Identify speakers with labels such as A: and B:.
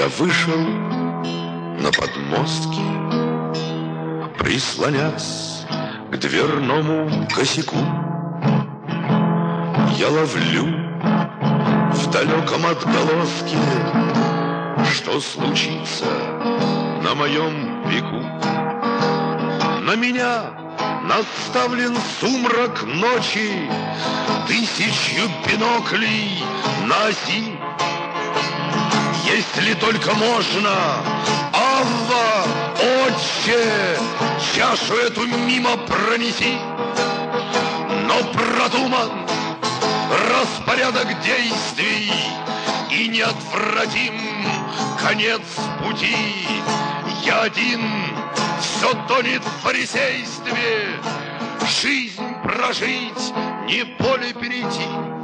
A: Я вышел на подмостки, прислонясь к дверному косяку. Я ловлю в далеком отголоске, что случится на моем веку. На меня наставлен сумрак ночи, тысячью биноклей на оси. Если только можно, Авва, Отче, чашу эту мимо пронеси. Но продуман распорядок действий и неотвратим конец пути. Я один, все тонет в фарисействе, жизнь прожить, не поле перейти.